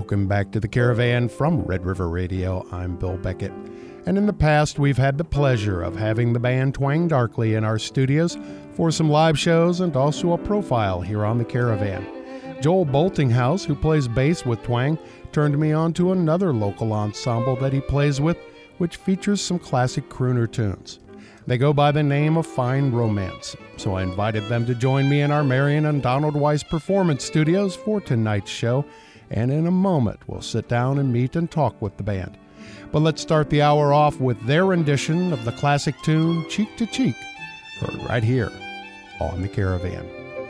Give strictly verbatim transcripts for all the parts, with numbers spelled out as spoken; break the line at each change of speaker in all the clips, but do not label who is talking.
Welcome back to the Caravan from Red River Radio. I'm Bill Beckett. And in the past, we've had the pleasure of having the band Twang Darkly in our studios for some live shows and also a profile here on the Caravan. Joel Boltinghouse, who plays bass with Twang, turned me on to another local ensemble that he plays with, which features some classic crooner tunes. They go by the name of Fine Romance, so I invited them to join me in our Marion and Donald Weiss Performance Studios for tonight's show, and in a moment we'll sit down and meet and talk with the band. But let's start the hour off with their rendition of the classic tune Cheek to Cheek, heard right here on the Caravan.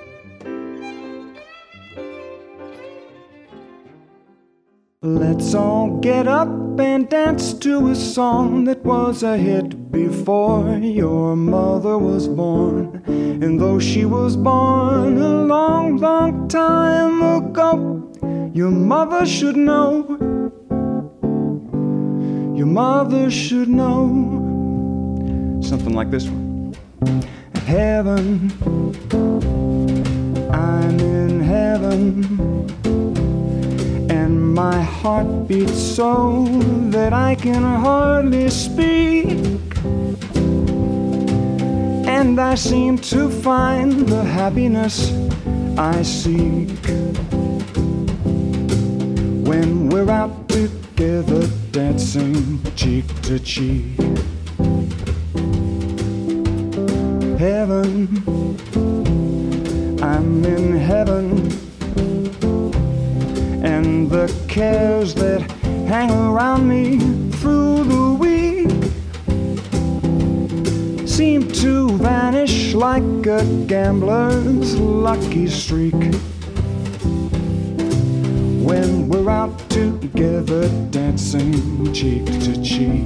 Let's all get up and dance to a song that was a hit before your mother was born. And though she was born a long, long time ago, your mother should know, your mother should know. Something like this one. Heaven, I'm in heaven, and my heart beats so that I can hardly speak, and I seem to find the happiness I seek when we're out together dancing cheek to cheek. Heaven, I'm in heaven, and the cares that hang around me through the week seem to vanish like a gambler's lucky streak when we're out together dancing cheek to cheek.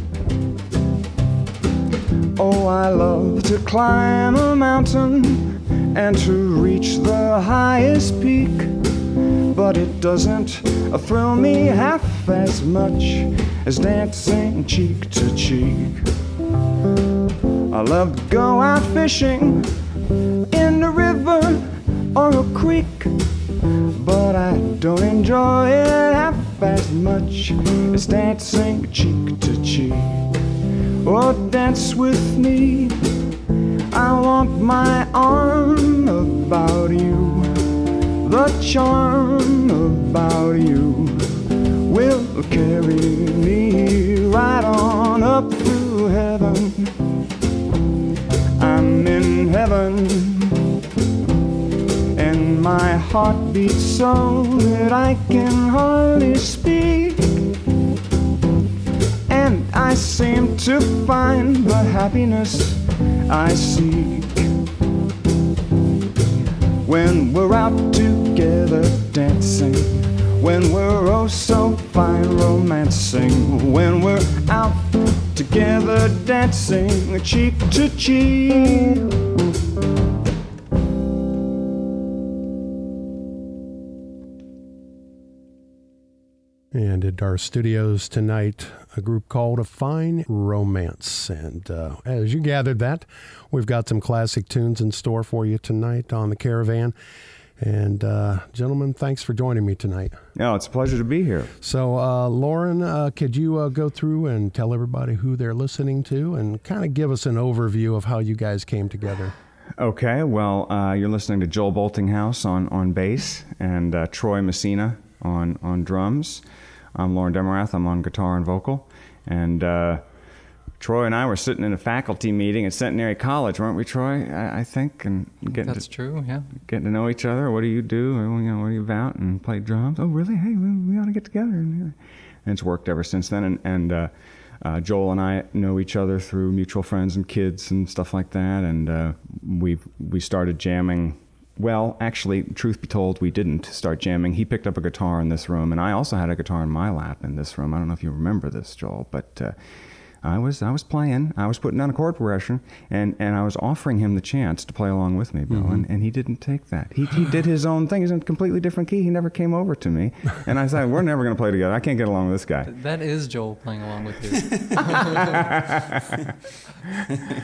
Oh, I love to climb a mountain and to reach the highest peak, but it doesn't thrill me half as much as dancing cheek to cheek. I love to go out fishing in the river or a creek, but I don't enjoy it half as much as dancing cheek to cheek. Oh, dance with me, I want my arm about you. The charm about you will carry me right on up to heaven. I'm in heaven, and my heart beats so that I can hardly speak, and I seem to find the happiness I seek when we're out together dancing, when we're oh so fine romancing, when we're out together dancing cheek to cheek.
And at our studios tonight, a group called A Fine Romance. And uh, as you gathered that, we've got some classic tunes in store for you tonight on the Caravan. And uh, gentlemen, thanks for joining me tonight.
No, it's a pleasure to be here.
So, uh, Lauren, uh, could you uh, go through and tell everybody who they're listening to and kind of give us an overview of how you guys came together?
Okay, well, uh, you're listening to Joel Boltinghouse on, on bass and uh, Troy Messina on, on drums. I'm Lauren Demarath. I'm on guitar and vocal. And uh, Troy and I were sitting in a faculty meeting at Centenary College, weren't we, Troy? I, I think, and getting
That's
to,
true, yeah.
Getting to know each other. What do you do? Or, you know, what are you about? And play drums. Oh, really? Hey, we, we ought to get together. And it's worked ever since then. And, and uh, uh, Joel and I know each other through mutual friends and kids and stuff like that. And uh, we we started jamming. Well, actually, truth be told, we didn't start jamming. He picked up a guitar in this room, and I also had a guitar in my lap in this room. I don't know if you remember this, Joel, but uh, I was I was playing. I was putting down a chord progression, and, and I was offering him the chance to play along with me, Bill, mm-hmm. and, and he didn't take that. He he did his own thing. He's in a completely different key. He never came over to me, and I said, we're never going to play together. I can't get along with this guy.
That is Joel playing along with you.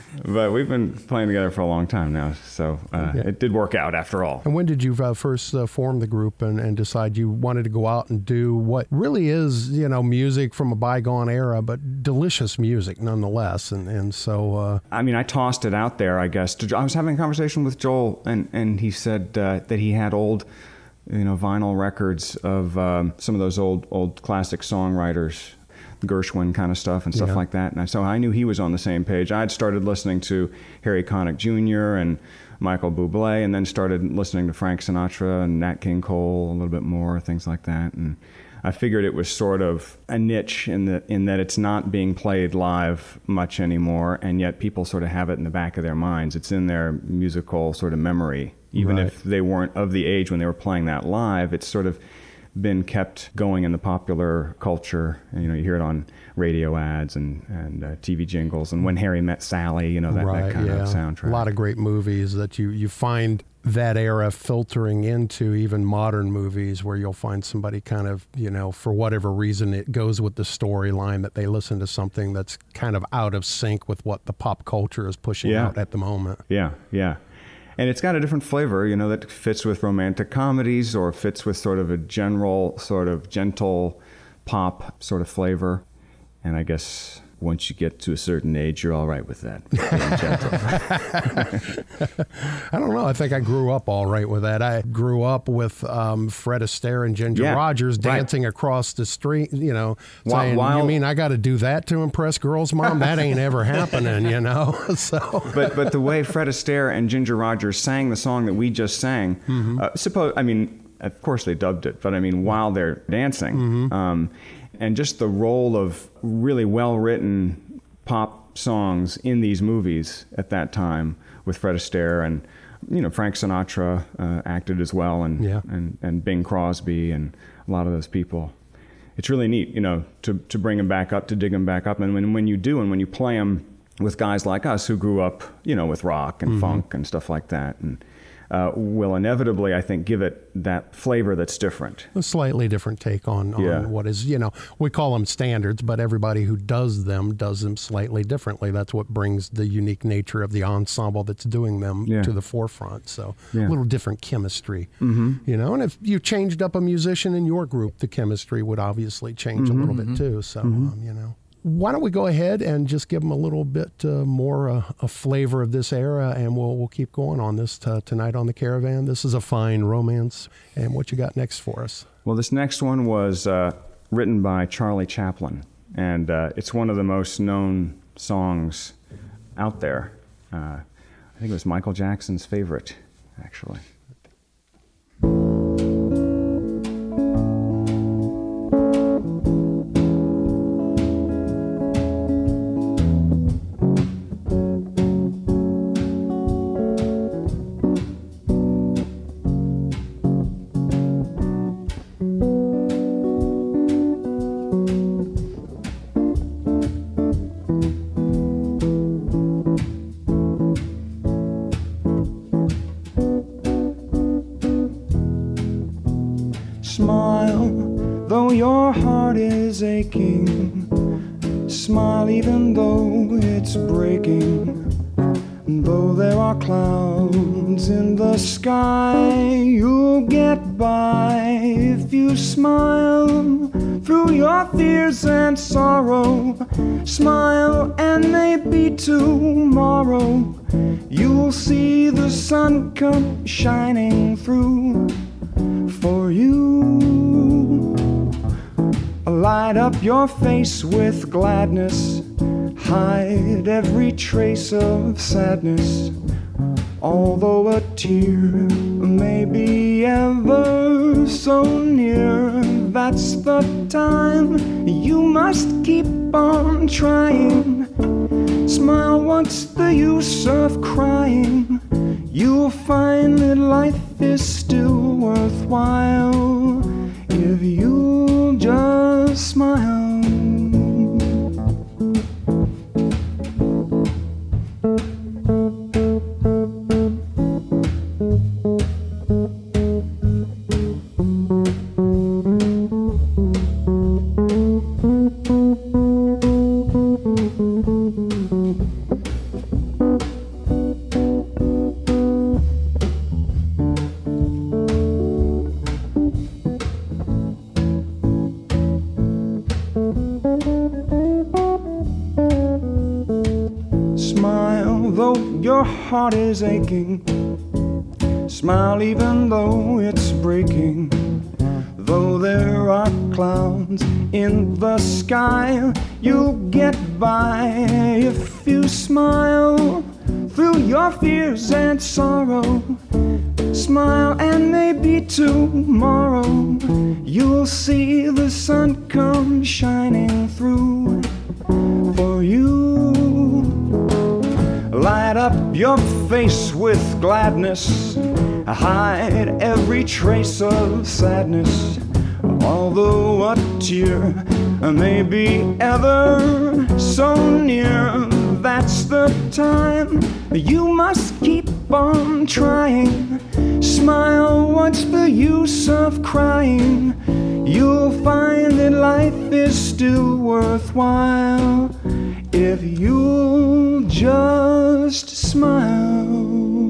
But we've been playing together for a long time now, so uh,
Okay.
it did work out after all.
And when did you uh, first uh, form the group and, and decide you wanted to go out and do what really is, you know, music from a bygone era, but delicious music nonetheless? And, and so... Uh,
I mean, I tossed it out there, I guess. To, I was having a conversation with Joel, and, and he said uh, that he had old, you know, vinyl records of um, some of those old old classic songwriters, Gershwin kind of stuff and stuff
Yeah.
like that. And I, so I knew he was on the same page. I'd started listening to Harry Connick Junior and Michael Bublé, and then started listening to Frank Sinatra and Nat King Cole a little bit more, things like that. And I figured it was sort of a niche in the in that it's not being played live much anymore, and yet people sort of have it in the back of their minds. It's in their musical sort of memory. Even
Right.
if they weren't of the age when they were playing that live, it's sort of been kept going in the popular culture. And, you know, you hear it on radio ads and, and uh, T V jingles, and When Harry Met Sally, you know, that,
right,
that kind
yeah.
of soundtrack.
A lot of great movies that you, you find that era filtering into even modern movies, where you'll find somebody kind of, you know, for whatever reason, it goes with the storyline that they listen to something that's kind of out of sync with what the pop culture is pushing
Yeah.
out at the moment.
Yeah, yeah. And it's got a different flavor, you know, that fits with romantic comedies or fits with sort of a general, sort of gentle pop sort of flavor. And I guess once you get to a certain age, you're all right with that, being gentle.
I don't know. I think I grew up all right with that. I grew up with um, Fred Astaire and Ginger
Yeah,
Rogers
right.
dancing across the street, you know,
While-
saying,
while-
you mean I got to do that to impress girls, Mom? That ain't ever happening, you know? So,
But but the way Fred Astaire and Ginger Rogers sang the song that we just sang,
Mm-hmm.
uh, suppose I mean, of course they dubbed it, but I mean while they're dancing,
Mm-hmm.
um, and just the role of really well-written pop songs in these movies at that time with Fred Astaire, and you know Frank Sinatra uh, acted as well, and,
Yeah.
and and Bing Crosby and a lot of those people. It's really neat, you know, to to bring them back up, to dig them back up, and when when you do, and when you play them with guys like us who grew up, you know, with rock and funk and stuff like that, and uh, will inevitably, I think, give it that flavor that's different.
a slightly different take on, on
Yeah.
what is, you know, we call them standards, but everybody who does them does them slightly differently. That's what brings the unique nature of the ensemble that's doing them
Yeah.
to the forefront. So
Yeah.
a little different chemistry, mm-hmm. you know, and if you changed up a musician in your group, the chemistry would obviously change
Mm-hmm.
a little bit too. So, um, you know. Why don't we go ahead and just give them a little bit uh, more uh, a flavor of this era, and we'll we'll keep going on this t- tonight on the Caravan. This is A Fine Romance, and what you got next for us?
Well, this next one was uh, written by Charlie Chaplin, and uh, it's one of the most known songs out there. Uh, I think it was Michael Jackson's favorite, actually.
Smile, though your heart is aching. Smile, even though it's breaking. Though there are clouds in the sky, you'll get by if you smile through your fears and sorrow. Smile, and maybe tomorrow you'll see the sun come shining through for you. Light up your face with gladness, hide every trace of sadness. Although a tear may be ever so near, that's the time you must keep on trying. Smile, what's the use of crying? You'll find that life is still worthwhile if you'll just smile. though your heart is aching. Smile even though it's breaking. Though there are clouds in the sky, you'll get by if you smile through your fears and sorrow. Smile and maybe tomorrow you'll see the sun come shining through for you. Light up your face with gladness, hide every trace of sadness. Although a tear may be ever so near, that's the time you must keep on trying. Smile, what's the use of crying? You'll find that life is still worthwhile if you'll just smile.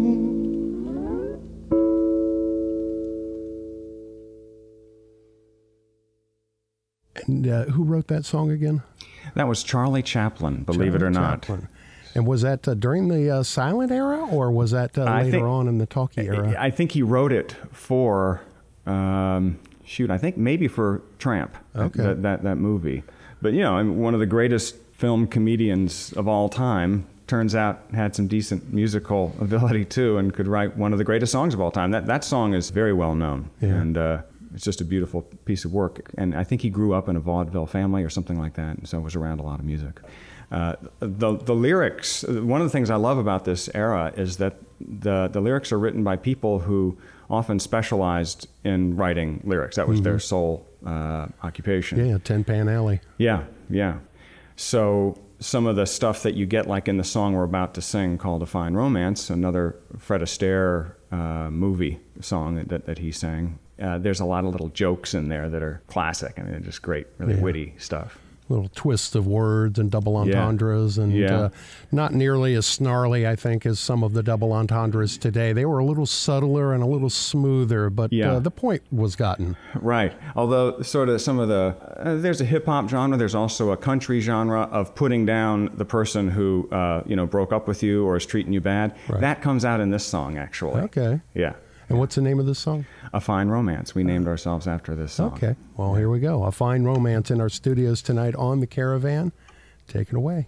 And uh, who wrote that song again?
That was Charlie Chaplin, believe
Charlie
it or not.
Chaplin. And was that uh, during the uh, silent era, or was that uh, later
think,
on in the talkie era?
I think he wrote it for, um, shoot, I think maybe for Tramp,
okay.
that, that, that movie. But, you know, I mean, one of the greatest film comedians of all time, turns out had some decent musical ability, too, and could write one of the greatest songs of all time. That, that song is very well known.
Yeah.
And uh, it's just a beautiful piece of work. And I think he grew up in a vaudeville family or something like that, and so was around a lot of music. Uh, the the lyrics, one of the things I love about this era is that the, the lyrics are written by people who often specialized in writing lyrics. That was mm-hmm. their sole uh, occupation.
Yeah, Tin Pan Alley.
Yeah, yeah. So some of the stuff that you get, like in the song we're about to sing called A Fine Romance, another Fred Astaire uh, movie song that, that he sang, uh, there's a lot of little jokes in there that are classic. I mean, they're just great, really yeah. witty stuff.
Little twists of words and double entendres,
yeah.
and
yeah.
Uh, not nearly as snarly, I think, as some of the double entendres today. They were a little subtler and a little smoother, but
yeah.
uh, the point was gotten.
Right. Although sort of some of the, uh, there's a hip-hop genre, there's also a country genre of putting down the person who, uh, you know, broke up with you or is treating you bad. Right. That comes out in this song, actually.
Okay.
Yeah.
And what's the name of this song?
A Fine Romance. We named ourselves after this song.
Okay. Well, here we go. A Fine Romance in our studios tonight on The Caravan. Take it away.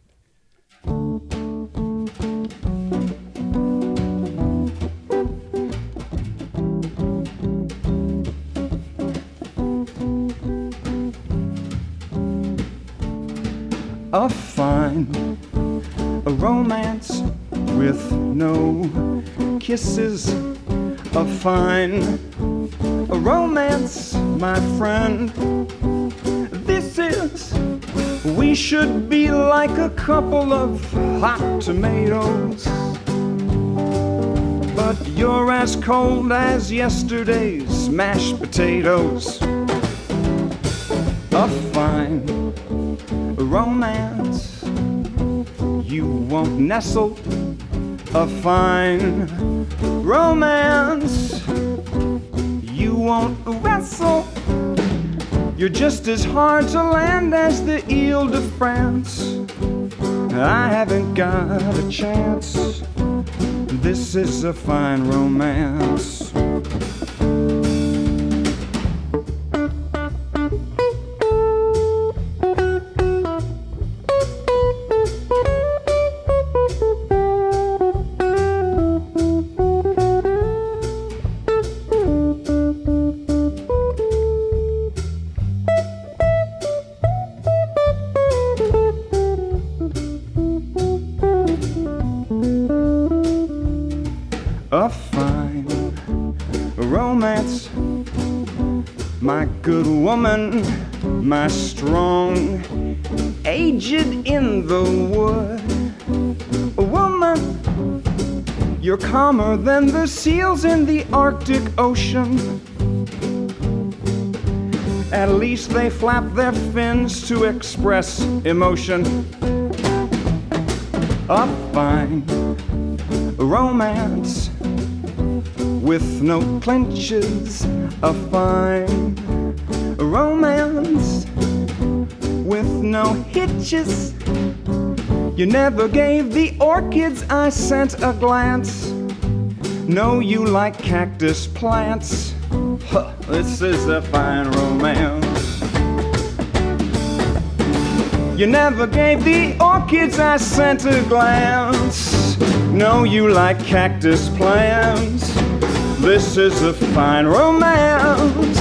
A fine a romance with no kisses. A fine a romance, my friend. This is, we should be like a couple of hot tomatoes. But you're as cold as yesterday's mashed potatoes. A fine romance, you won't nestle. A fine romance, you won't wrestle. You're just as hard to land as the Ile de France. I haven't got a chance. This is a fine romance. A fine romance, my good woman, my strong, aged in the wood. A woman, you're calmer than the seals in the Arctic Ocean. At least they flap their fins to express emotion. A fine romance with no clinches. A fine romance with no hitches. You never gave the orchids I sent a glance. No, you like cactus plants. Huh, this is a fine romance. You never gave the orchids I sent a glance. No, you like cactus plants. This is a fine romance.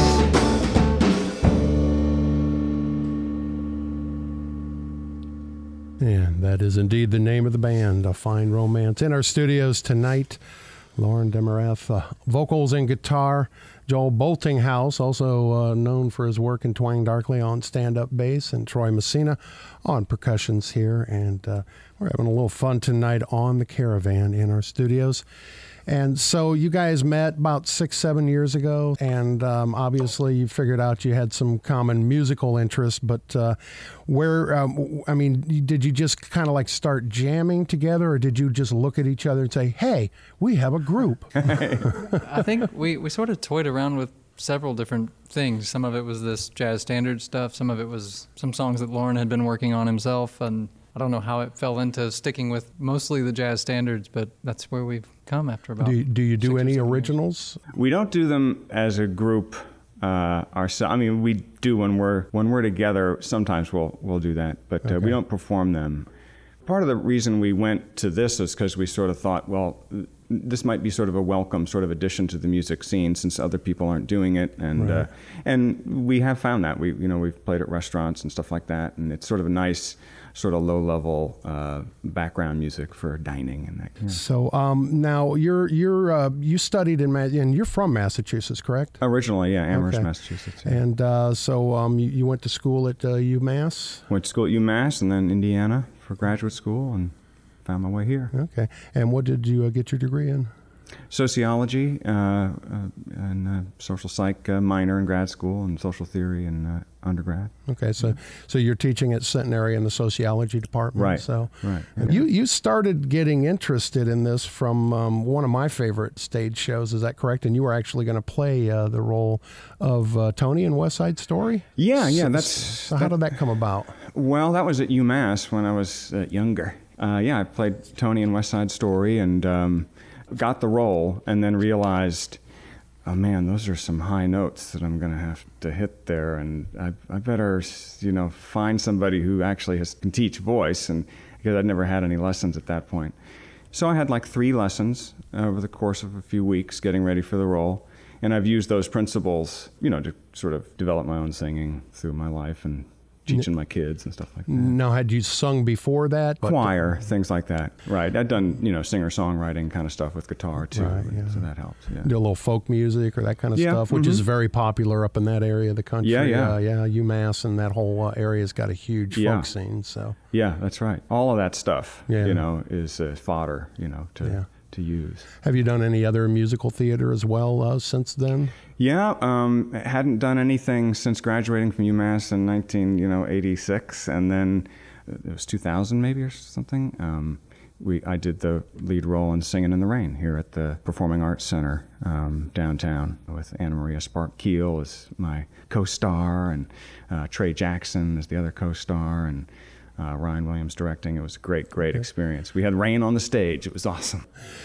And that is indeed the name of the band, A Fine Romance. In our studios tonight, Lauren Demarath, uh, vocals and guitar. Joel Boltinghouse, also uh, known for his work in Twang Darkly on stand-up bass, and Troy Messina on percussions here. And uh, we're having a little fun tonight on the Caravan in our studios. And so you guys met about six, seven years ago, and um, obviously you figured out you had some common musical interests, but uh, where, um, I mean, did you just kind of like start jamming together, or did you just look at each other and say, hey, we have a group?
I think we, we sort of toyed around with several different things. Some of it was this jazz standard stuff, some of it was some songs that Lauren had been working on himself, and I don't know how it fell into sticking with mostly the jazz standards, but that's where we've come after about.
Do you, do you do any originals?
Years. We don't do them as a group uh, ourselves. I mean, we do when we're when we're together. Sometimes we'll we'll do that, but uh,
okay.
we don't perform them. Part of the reason we went to this is because we sort of thought, well, this might be sort of a welcome sort of addition to the music scene since other people aren't doing it, and
right.
uh, and we have found that we you know we've played at restaurants and stuff like that, and it's sort of a nice sort of low-level uh, background music for dining and that. Yeah.
So um, now you're you're uh, you studied in and you're from Massachusetts, correct?
Originally, yeah, Amherst,
okay.
Massachusetts. Yeah.
And uh, so um, you, you went to school at uh, UMass?
Went to school at UMass and then Indiana for graduate school and found my way here.
Okay. And what did you uh, get your degree in?
Sociology, uh, uh, and uh, social psych uh, minor in grad school, and social theory in uh, undergrad.
Okay, so so you're teaching at Centenary in the sociology department.
Right.
So
right.
And you you started getting interested in this from um, one of my favorite stage shows. Is that correct? And you were actually going to play uh, the role of uh, Tony in West Side Story.
Yeah, yeah.
So,
That's
so
that,
how did that come about?
Well, that was at UMass when I was uh, younger. Uh, yeah, I played Tony in West Side Story and. Um, got the role and then realized, oh man, those are some high notes that I'm going to have to hit there, and I, I better, you know, find somebody who actually has, can teach voice, and because I'd never had any lessons at that point. So I had like three lessons over the course of a few weeks getting ready for the role, and I've used those principles, you know, to sort of develop my own singing through my life and teaching my kids and stuff like that.
Now, had you sung before that?
Choir, things like that. Right. I'd done, you know, singer-songwriting kind of stuff with guitar, too.
Right, yeah.
So that helps, yeah.
Do a little folk music or that kind of
yeah,
stuff, which
mm-hmm.
is very popular up in that area of the country.
Yeah, yeah.
Uh, yeah, UMass and that whole uh, area's got a huge
yeah.
folk scene. So
Yeah, that's right. All of that stuff,
yeah.
you know, is uh, fodder, you know, to
yeah.
to use.
Have you done any other musical theater as well uh, since then?
Yeah, um, hadn't done anything since graduating from UMass in nineteen, you know, eighty-six, and then it was two thousand maybe or something. Um, we I did the lead role in Singin' in the Rain here at the Performing Arts Center um, downtown with Anna Maria Spark Keel as my co-star, and uh, Trey Jackson as the other co-star, and uh, Ryan Williams directing. It was a great, great experience. We had rain on the stage. It was awesome.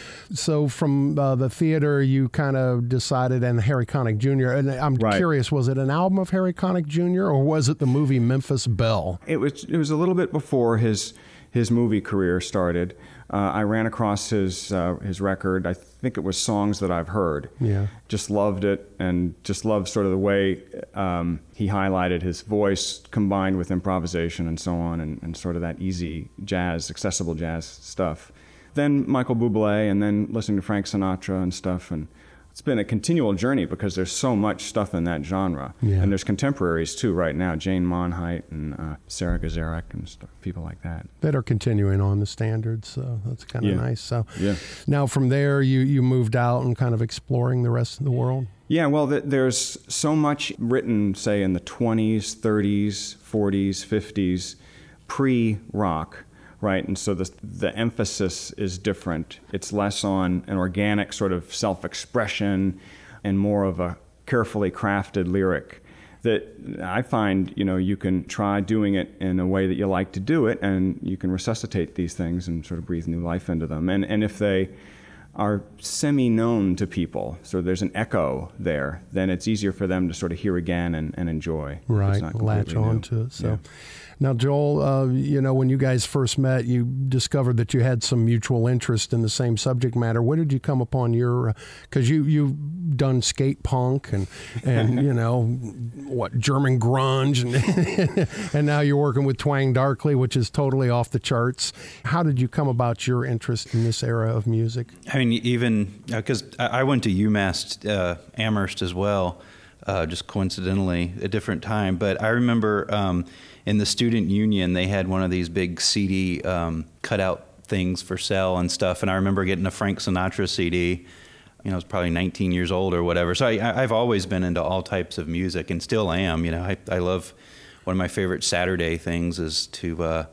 So from uh, the theater, you kind of decided, and Harry Connick Junior, and I'm
right.
curious, was it an album of Harry Connick Junior, or was it the movie Memphis Belle?
It was It was a little bit before his his movie career started. Uh, I ran across his uh, his record. I think it was Songs That I've Heard.
Yeah.
Just loved it, and just loved sort of the way um, he highlighted his voice combined with improvisation and so on, and, and sort of that easy jazz, accessible jazz stuff. Then Michael Bublé, and then listening to Frank Sinatra and stuff, and it's been a continual journey because there's so much stuff in that genre.
Yeah.
And there's contemporaries too right now, Jane Monheit and uh, Sarah Gazarek and stuff, people like that.
That are continuing on the standards, so that's kind of
yeah.
nice. So
yeah.
Now from there, you, you moved out and kind of exploring the rest of the world?
Yeah, well, th- there's so much written, say, in the twenties, thirties, forties, fifties, pre-rock. Right, and so the the emphasis is different. It's less on an organic sort of self-expression and more of a carefully crafted lyric that I find, you know, you can try doing it in a way that you like to do it, and you can resuscitate these things and sort of breathe new life into them. And and if they are semi-known to people, so there's an echo there, then it's easier for them to sort of hear again and, and enjoy.
Right, latch on to it. So. Yeah. Now, Joel, uh, you know, when you guys first met, you discovered that you had some mutual interest in the same subject matter. Where did you come upon your, because uh, you, you've done skate punk and, and you know, what, German grunge, and, and now you're working with Twang Darkly, which is totally off the charts. How did you come about your interest in this era of music?
I mean, even, because uh, I went to UMass uh, Amherst as well, uh, just coincidentally, a different time. But I remember... Um, in the student union, they had one of these big C D um, cutout things for sale and stuff. And I remember getting a Frank Sinatra C D. You know, I was probably nineteen years old or whatever. So I, I've always been into all types of music and still am. You know, I, I love, one of my favorite Saturday things is to uh,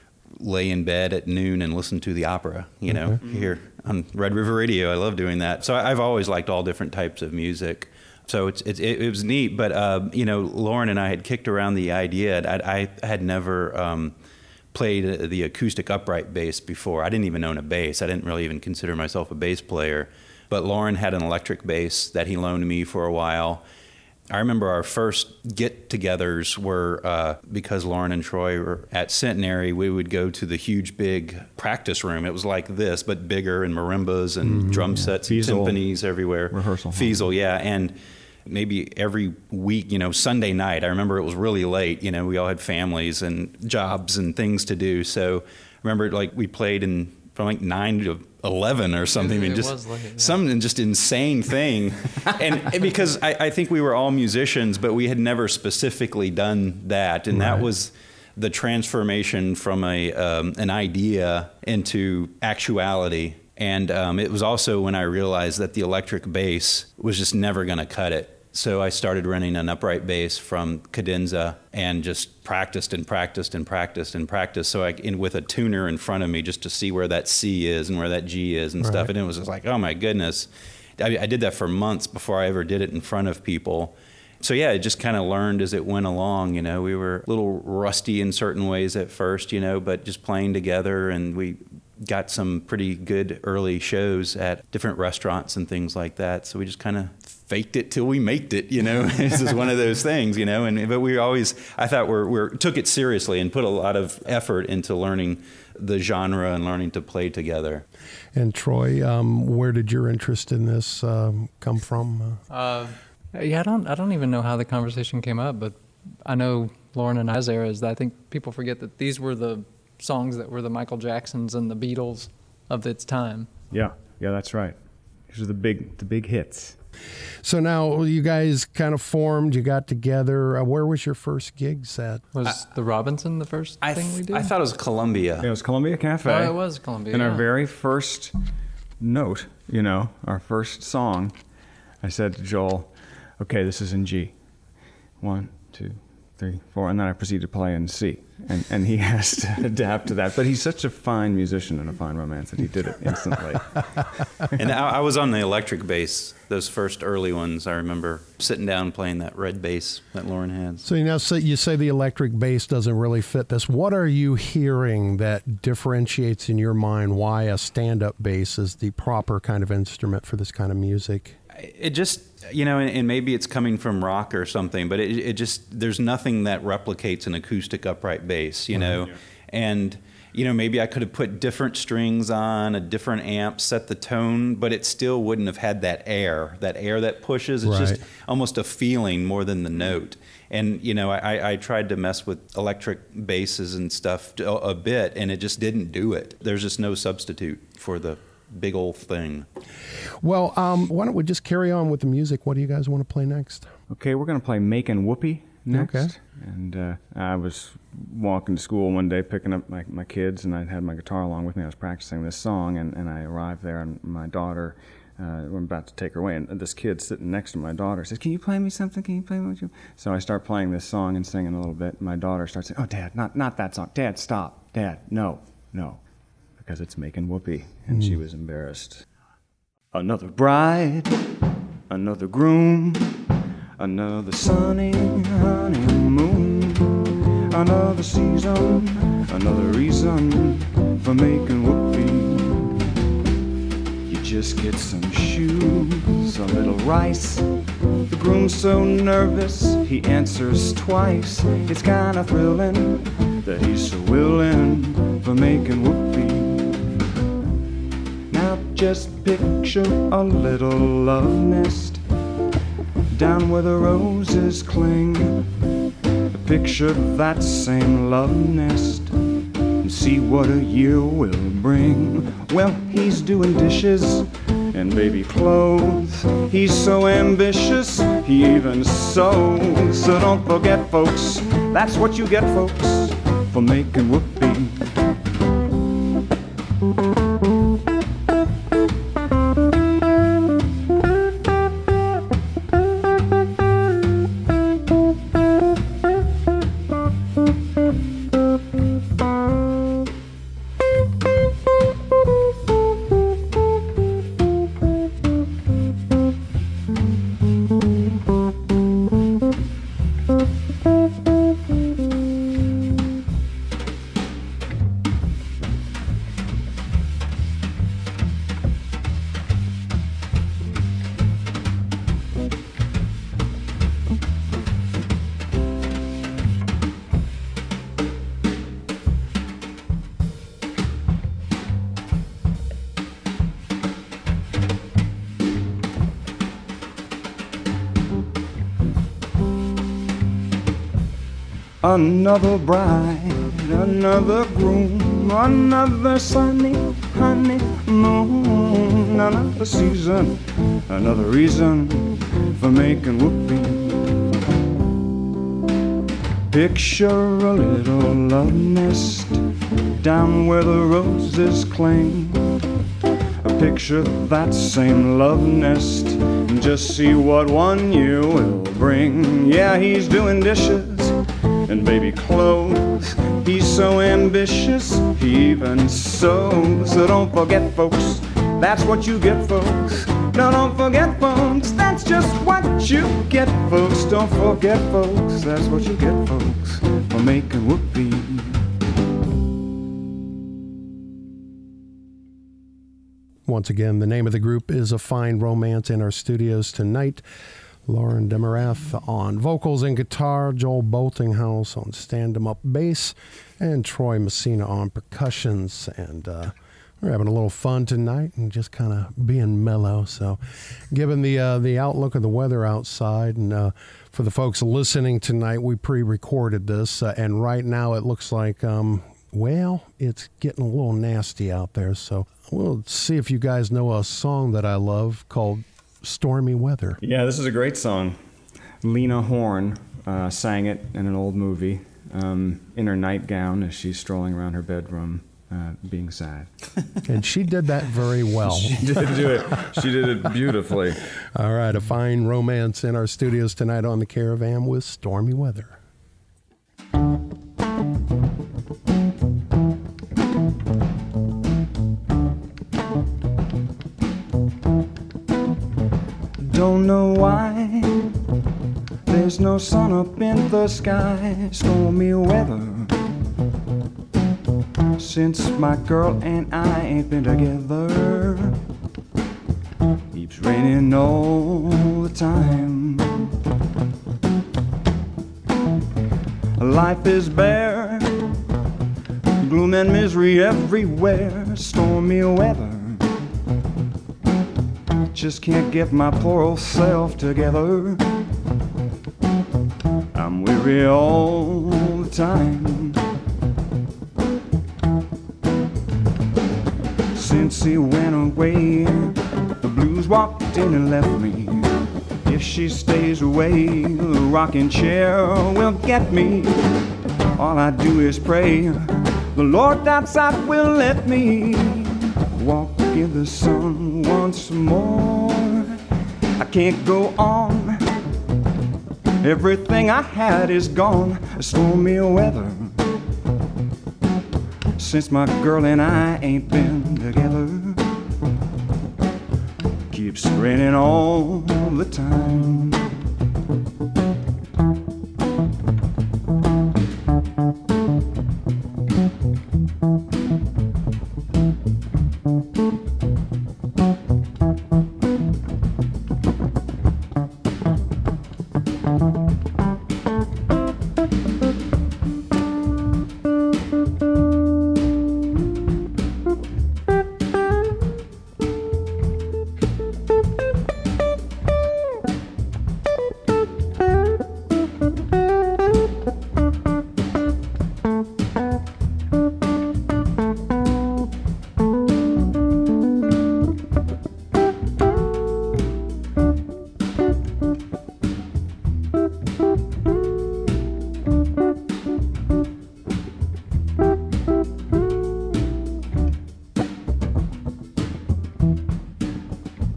lay in bed at noon and listen to the opera, you know, mm-hmm. here on Red River Radio. I love doing that. So I've always liked all different types of music. So it's, it's, it, it was neat, but, uh, you know, Lauren and I had kicked around the idea. I, I had never um, played the acoustic upright bass before. I didn't even own a bass. I didn't really even consider myself a bass player. But Lauren had an electric bass that he loaned me for a while. I remember our first get-togethers were, uh, because Lauren and Troy were at Centenary, we would go to the huge, big practice room. It was like this, but bigger, and marimbas and mm-hmm, drum yeah. sets and symphonies everywhere.
Rehearsal.
Fiesel, yeah. And maybe every week, you know, Sunday night, I remember it was really late. You know, we all had families and jobs and things to do. So I remember, like, we played in from like nine to eleven or something.
It,
and
it
just
was late, yeah.
some just insane thing. and because I, I think we were all musicians, but we had never specifically done that. And right. that was the transformation from a um, an idea into actuality. And um, it was also when I realized that the electric bass was just never going to cut it. So I started running an upright bass from Cadenza and just practiced and practiced and practiced and practiced. So I, in, with a tuner in front of me, just to see where that C is and where that G is and right. stuff. And it was just like, oh my goodness. I, I did that for months before I ever did it in front of people. So yeah, it just kind of learned as it went along. You know, we were a little rusty in certain ways at first, you know, but just playing together, and we got some pretty good early shows at different restaurants and things like that. So we just kind of faked it till we maked it, you know. This is one of those things, you know. And but we always, I thought we we took it seriously and put a lot of effort into learning the genre and learning to play together.
And Troy, um, where did your interest in this um, come from?
Uh, yeah, I don't, I don't even know how the conversation came up, but I know Lauren and I's era is that I think people forget that these were the songs that were the Michael Jacksons and the Beatles of its time.
Yeah, yeah, that's right. These are the big, the big hits.
So now you guys kind of formed, you got together. Uh, where was your first gig set?
Was
I,
the Robinson the first
I
thing we did?
I thought it was Columbia.
It was Columbia Cafe.
Oh, it was Columbia.
And
yeah.
our very first note, you know, our first song, I said to Joel, okay, this is in G. One, two, three, four. And then I proceeded to play in C. And and he has to adapt to that. But he's such a fine musician and a fine romance that he did it instantly.
And I, I was on the electric bass, those first early ones. I remember sitting down playing that red bass that Lauren had.
So you now say, you say the electric bass doesn't really fit this. What are you hearing that differentiates in your mind why a stand-up bass is the proper kind of instrument for this kind of music?
It just, you know, and, and maybe it's coming from rock or something, but it, it just, there's nothing that replicates an acoustic upright bass, you know, mm-hmm. yeah. and, you know, maybe I could have put different strings on, a different amp, set the tone, but it still wouldn't have had that air, that air that pushes. It's
right.
just almost a feeling more than the note. And, you know, I, I tried to mess with electric basses and stuff a, a bit, and it just didn't do it. There's just no substitute for the big old thing.
Well, um, why don't we just carry on with the music? What do you guys want to play next?
Okay, we're going to play Makin' Whoopee next.
Okay.
And uh, I was walking to school one day picking up my, my kids, and I had my guitar along with me. I was practicing this song, and, and I arrived there, and my daughter, uh, I'm about to take her away, and this kid sitting next to my daughter says, can you play me something? Can you play me with you? So I start playing this song and singing a little bit, and my daughter starts saying, oh, Dad, not, not that song. Dad, stop. Dad, no, no. Because it's Makin' Whoopee, and mm. she was embarrassed. Another bride, another groom,
Another sunny honeymoon, another season, another reason for making whoopee. You just get some shoes, a little rice. The groom's so nervous, he answers twice. It's kinda thrilling that he's so willing for making whoopee. Now just picture a little love nest down where the roses cling. Picture that same love nest and see what a year will bring. Well, he's doing dishes and baby clothes. He's so ambitious, he even sews. So don't forget, folks, that's what you get, folks, for making whoopee. Another bride, another groom, another sunny honeymoon, another season, another reason for making whoopee. Picture a little love nest down where the roses cling. Picture that same love nest and just see what one year will bring. Yeah, he's doing dishes and baby clothes. He's so ambitious, he even sews. So don't forget, folks, that's what you get, folks. No, don't forget, folks, that's just what you get, folks. Don't forget, folks, that's what you get, folks, for making whoopee.
Once again, the name of the group is A Fine Romance. In our studios tonight, Lauren Demarath on vocals and guitar, Joel Boltinghouse on stand-em-up bass, and Troy Messina on percussions. And uh, we're having a little fun tonight and just kind of being mellow. So given the uh, the outlook of the weather outside, and uh, for the folks listening tonight, we pre-recorded this, uh, and right now it looks like, um, well, it's getting a little nasty out there. So we'll see if you guys know a song that I love called Stormy Weather.
Yeah, this is a great song. Lena Horne uh, sang it in an old movie um, in her nightgown as she's strolling around her bedroom uh, being sad.
And she did that very well.
She did do it. She did it beautifully.
All right, A Fine Romance in our studios tonight on the Caravan with Stormy Weather.
Don't know why there's no sun up in the sky. Stormy weather since my girl and I ain't been together. Keeps raining all the time. Life is bare, gloom and misery everywhere. Stormy weather, just can't get my poor old self together. I'm weary all the time. Since he went away, the blues walked in and left me. If she stays away, the rocking chair will get me. All I do is pray the Lord outside will let me walk in the sun once more. I can't go on, everything I had is gone. Stormy weather since my girl and I ain't been together. Keeps raining all the time.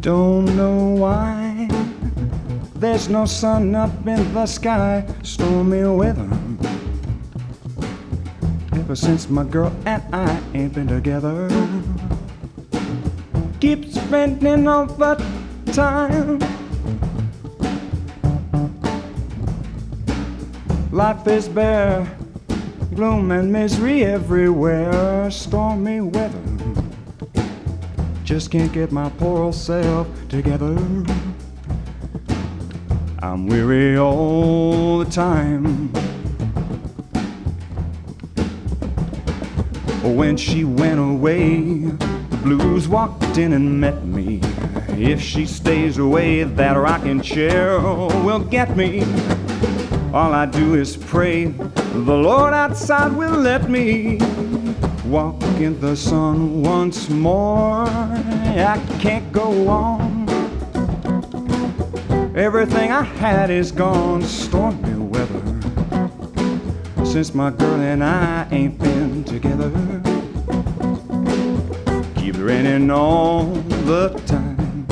Don't know why there's no sun up in the sky. Stormy weather ever since my girl and I ain't been together. Keep spending all the time. Life is bare, gloom and misery everywhere. Stormy weather, just can't get my poor old self together. I'm weary all the time. When she went away, the blues walked in and met me. If she stays away, that rocking chair will get me. All I do is pray the Lord outside will let me walk in the sun once more. I can't go on. Everything I had is gone. Stormy weather since my girl and I ain't been together. Keeps raining all the time.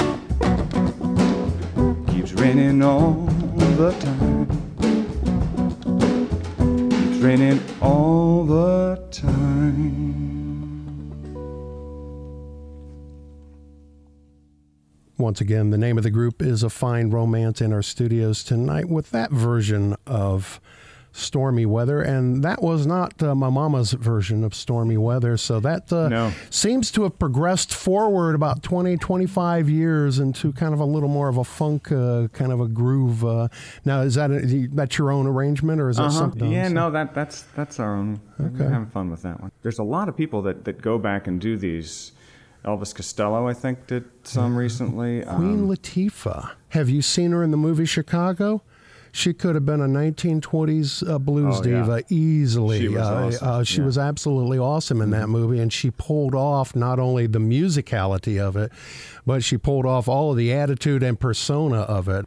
Keeps raining all the time. Keeps raining all the time.
Once again, the name of the group is A Fine Romance, in our studios tonight with that version of Stormy Weather, and that was not uh, my mama's version of Stormy Weather, so that uh, no. seems to have progressed forward about twenty, twenty-five years into kind of a little more of a funk, uh, kind of a groove. Uh, now, is that a, that's your own arrangement, or is that
uh-huh.
something
Yeah,
else?
no, that that's that's our own.
Okay.
We're having fun with that one. There's a lot of people that, that go back and do these. Elvis Costello, I think, did some recently.
Queen um, Latifah. Have you seen her in the movie Chicago? She could have been a nineteen twenties uh, blues
oh,
diva
yeah.
easily.
She was
uh,
awesome.
Uh, she
yeah.
was absolutely awesome in that movie, and she pulled off not only the musicality of it, but she pulled off all of the attitude and persona of it.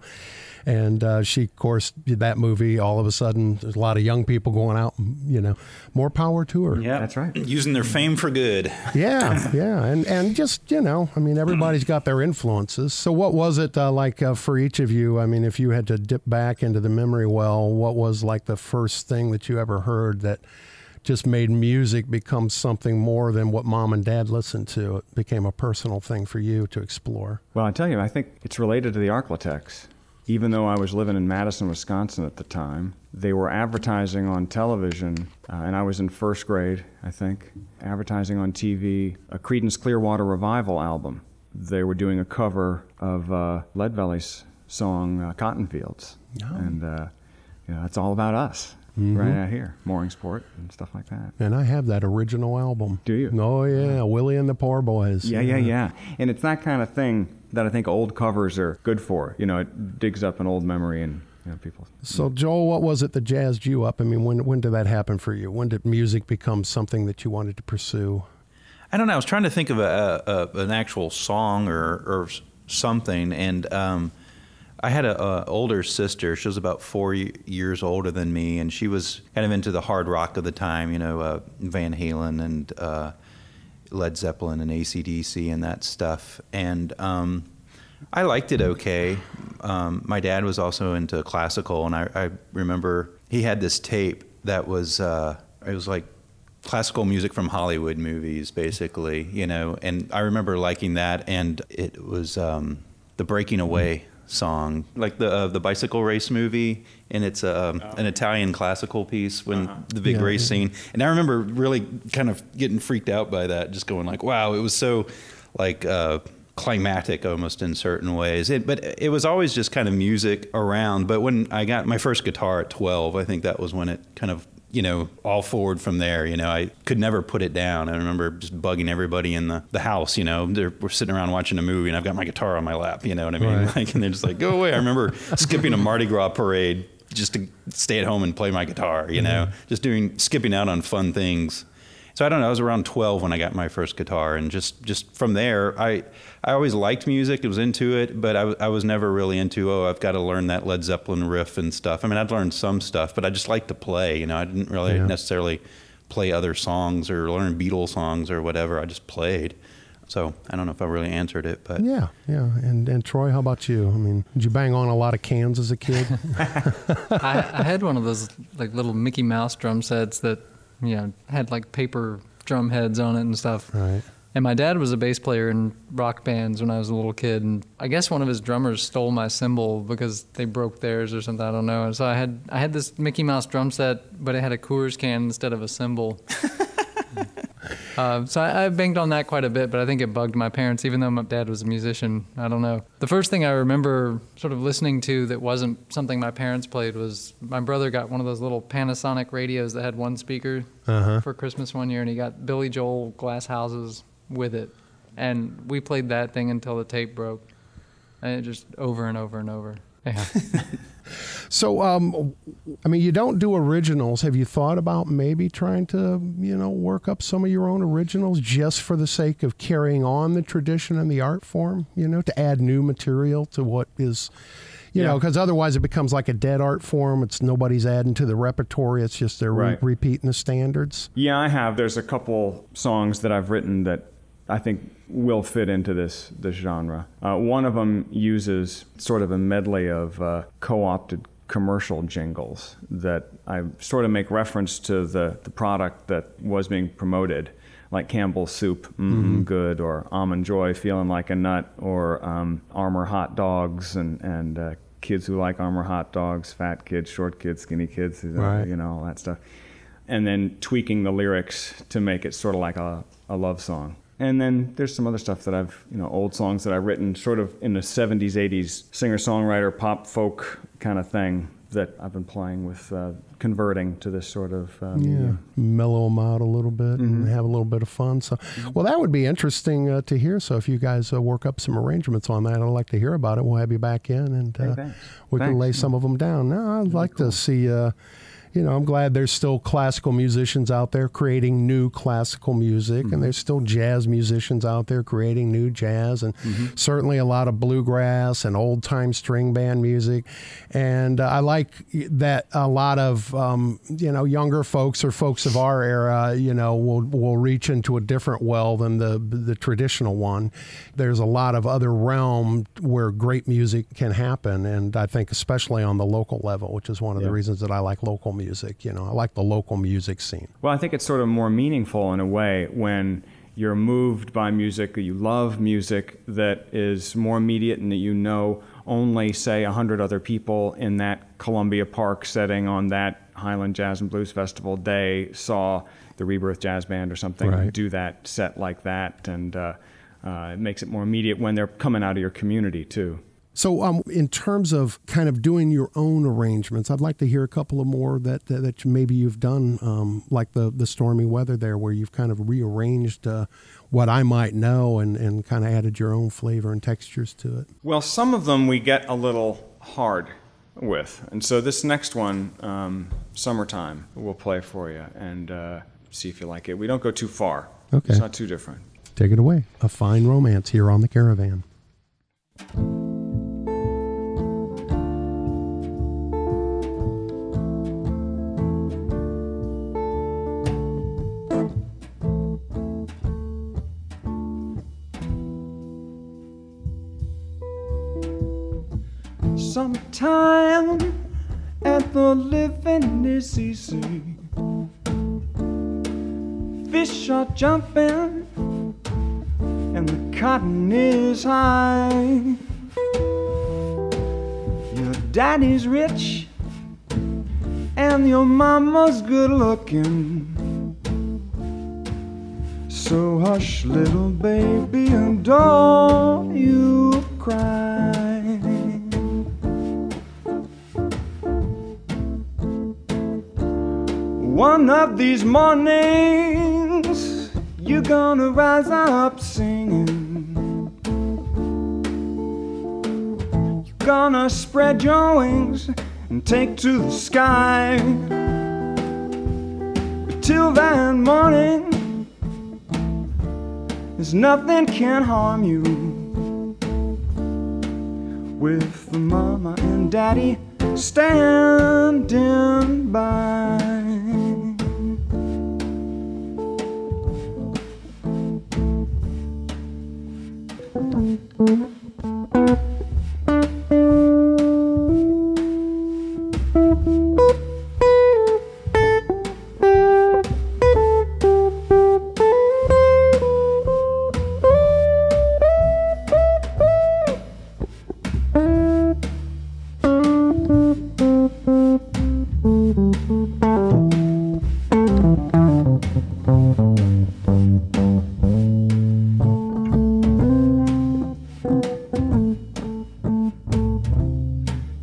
And uh, she, of course, did that movie. All of a sudden, there's a lot of young people going out, you know, more power to her.
Yeah,
that's right.
Using their fame for good.
Yeah, yeah. And, and just, you know, I mean, everybody's got their influences. So what was it uh, like uh, for each of you? I mean, if you had to dip back into the memory well, what was like the first thing that you ever heard that just made music become something more than what mom and dad listened to? It became a personal thing for you to explore.
Well, I tell you, I think it's related to the Arklatex. Even though I was living in Madison, Wisconsin at the time, they were advertising on television, uh, and I was in first grade, I think, advertising on T V a Creedence Clearwater Revival album. They were doing a cover of uh, Leadbelly's song, uh, Cotton Fields. Oh. And uh, you know, that's all about us. Mm-hmm. Right out here, Mooringsport and stuff like that.
And I have that original album.
Do you?
Oh, yeah, yeah. Willie and the Poor Boys.
Yeah, yeah, yeah. And it's that kind of thing that I think old covers are good for. You know, it digs up an old memory and, you know, people.
So, Joel, what was it that jazzed you up? I mean, when when did that happen for you? When did music become something that you wanted to pursue?
I don't know. I was trying to think of a, a an actual song or, or something, and um, I had a, a older sister. She was about four years older than me, and she was kind of into the hard rock of the time, you know, uh, Van Halen and uh, Led Zeppelin and A C D C and that stuff. And um, I liked it okay. Um, my dad was also into classical, and I, I remember he had this tape that was, uh, it was like classical music from Hollywood movies, basically, you know, and I remember liking that, and it was um, the Breaking Away song, like the uh, the bicycle race movie, and it's um, oh. an Italian classical piece when uh-huh. the big yeah, race yeah. scene. And I remember really kind of getting freaked out by that, just going like, wow, it was so like uh, climatic almost in certain ways. It, but it was always just kind of music around. But when I got my first guitar at twelve, I think that was when it kind of, you know, all forward from there. You know, I could never put it down. I remember just bugging everybody in the, the house, you know. They're, we're sitting around watching a movie, and I've got my guitar on my lap, you know what I mean? Right. Like, and they're just like, go away. I remember skipping a Mardi Gras parade just to stay at home and play my guitar, you know, mm-hmm. just doing, skipping out on fun things. So I don't know, I was around twelve when I got my first guitar, and just, just from there, I I always liked music, I was into it, but I, w- I was never really into, oh, I've got to learn that Led Zeppelin riff and stuff. I mean, I'd learned some stuff, but I just liked to play, you know, I didn't really yeah. necessarily play other songs or learn Beatles songs or whatever, I just played. So I don't know if I really answered it, but
yeah, yeah. And and Troy, how about you? I mean, did you bang on a lot of cans as a kid?
I, I had one of those like little Mickey Mouse drum sets that, you know, had like paper drum heads on it and stuff.
Right.
And my dad was a bass player in rock bands when I was a little kid, and I guess one of his drummers stole my cymbal because they broke theirs or something. I don't know. And so I had I had this Mickey Mouse drum set, but it had a Coors can instead of a cymbal. uh, so I, I banged on that quite a bit, but I think it bugged my parents, even though my dad was a musician. I don't know. The first thing I remember sort of listening to that wasn't something my parents played was my brother got one of those little Panasonic radios that had one speaker
Uh-huh.
for Christmas one year, and he got Billy Joel Glass Houses with it, and we played that thing until the tape broke, and it just over and over and over. Yeah.
So, um, I mean, you don't do originals. Have you thought about maybe trying to, you know, work up some of your own originals just for the sake of carrying on the tradition and the art form, you know, to add new material to what is, you
Yeah.
know, because otherwise it becomes like a dead art form. It's nobody's adding to the repertory. It's just they're re-
Right.
repeating the standards.
Yeah, I have. There's a couple songs that I've written that I think will fit into this this genre. Uh, one of them uses sort of a medley of uh, co-opted commercial jingles that I sort of make reference to the, the product that was being promoted, like Campbell's Soup, mm,
Mm-hmm.
good, or Almond Joy, feeling like a nut, or um, Armour hot dogs, and and uh, kids who like Armour hot dogs, fat kids, short kids, skinny kids, you know,
Right.
you know all that stuff, and then tweaking the lyrics to make it sort of like a, a love song. And then there's some other stuff that I've, you know, old songs that I've written sort of in the seventies, eighties singer-songwriter, pop, folk kind of thing that I've been playing with, uh, converting to this sort of uh,
Yeah,
medium.
mellow them out a little bit and have a little bit of fun. So, well, that would be interesting uh, to hear. So if you guys uh, work up some arrangements on that, I'd like to hear about it. We'll have you back in, and uh,
Hey, thanks.
we can
Thanks.
lay some of them down. No, I'd like to see... Uh, You know, I'm glad there's still classical musicians out there creating new classical music,
Mm-hmm.
and there's still jazz musicians out there creating new jazz, and
Mm-hmm.
certainly a lot of bluegrass and old-time string band music. And uh, I like that a lot of, um, you know, younger folks or folks of our era, you know, will will reach into a different well than the the traditional one. There's a lot of other realm where great music can happen, and I think especially on the local level, which is one of the
Yeah.
reasons that I like local music. Music, you know, I like the local music scene.
Well, I think it's sort of more meaningful in a way when you're moved by music, or you love music that is more immediate and that you know only, say, a hundred other people in that Columbia Park setting on that Highland Jazz and Blues Festival day saw the Rebirth Jazz Band or something
Right.
do that set like that, and uh, uh, it makes it more immediate when they're coming out of your community, too.
So, um, in terms of kind of doing your own arrangements, I'd like to hear a couple of more that that, that maybe you've done, um, like the the Stormy Weather there, where you've kind of rearranged uh, what I might know and, and kind of added your own flavor and textures to it.
Well, some of them we get a little hard with. And so this next one, um, Summertime, we'll play for you and uh, see if you like it. We don't go too far.
Okay.
It's not too different.
Take it away. A Fine Romance here on the Caravan.
Summertime and the living is easy. Fish are jumping and the cotton is high. Your daddy's rich and your mama's good looking. So hush, little baby, and don't you cry. One of these mornings, you're gonna rise up singing. You're gonna spread your wings and take to the sky. But till that morning, there's nothing can harm you. With the mama and daddy standing by.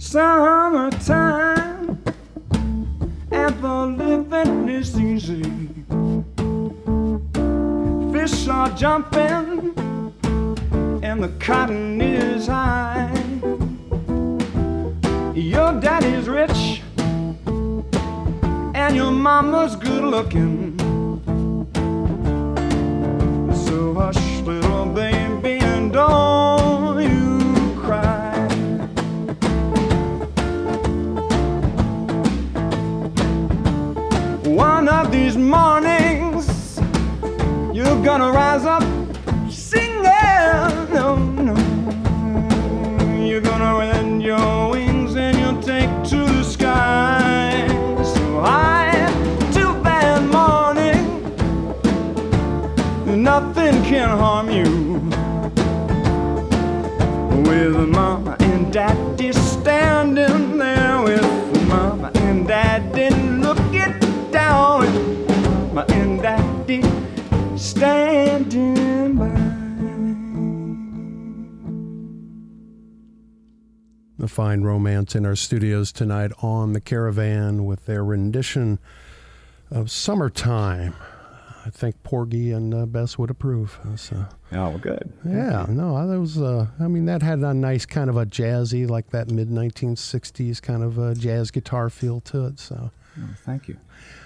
summertime, and the living is easy. Fish are jumping, and the cotton is high. Your daddy's rich, and your mama's good looking. So hush, little baby, and don't you cry. One of these mornings, you're gonna rise up singing. No, no. You're gonna lend your wings and you'll take to the sky. So high till that morning, nothing can harm you. With mama and daddy standing there, with mama and daddy looking down, with mama and daddy standing by.
The Fine Romance in our studios tonight on the Caravan with their rendition of Summertime. I think Porgy and uh, Bess would approve. So,
Oh, good.
yeah, no, that was, uh, I mean, that had a nice kind of a jazzy, like that mid nineteen sixties kind of a jazz guitar feel to it. So,
Oh, thank you.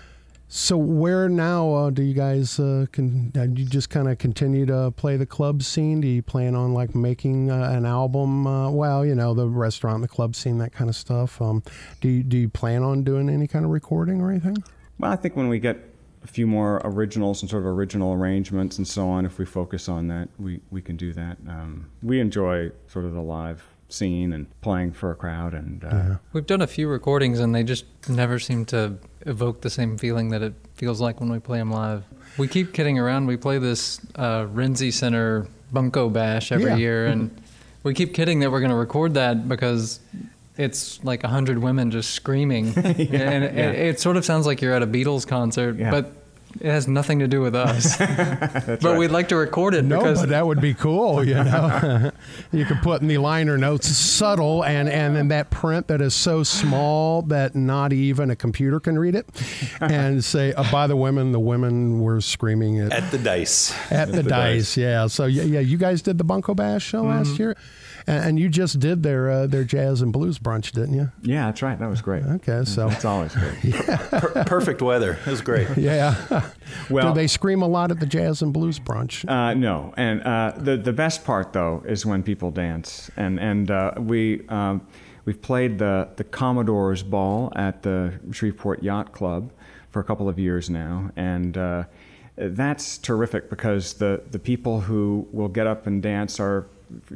so where now uh, do you guys, uh, can, uh, you just kind of continue to play the club scene? Do you plan on like making uh, an album? Uh, well, you know, the restaurant, the club scene, that kind of stuff. Um, do you, do you plan on doing any kind of recording or anything?
Well, I think when we get a few more originals and sort of original arrangements and so on, if we focus on that, we, we can do that. Um, we enjoy sort of the live scene and playing for a crowd. And uh,
Yeah.
We've done a few recordings, and they just never seem to evoke the same feeling that it feels like when we play them live. We keep kidding around. We play this uh, Renzi Center Bunko Bash every
Yeah.
year, and we keep kidding that we're going to record that because it's like a hundred women just screaming.
Yeah,
and it,
yeah.
it, it sort of sounds like you're at a Beatles concert,
Yeah.
but it has nothing to do with us. But
right.
we'd like to record it
No,
because
but that would be cool, you know. You could put in the liner notes subtle, and, and then that print that is so small that not even a computer can read it, and say, uh, by the women, the women were screaming at,
At the dice.
at the,
the
dice.
dice.
Yeah, so yeah, yeah, you guys did the Bunko Bash show last year, and, and you just did their uh, their jazz and blues brunch, didn't you?
yeah, that's right. That was great.
Okay, so
It's always great.
Per- perfect weather. It was great.
yeah.
Well,
Do they scream a lot at the jazz and blues brunch?
Uh, no, and uh, the the best part though is when people dance, and and uh, we um, we've played the the Commodore's Ball at the Shreveport Yacht Club for a couple of years now, and uh, that's terrific because the the people who will get up and dance are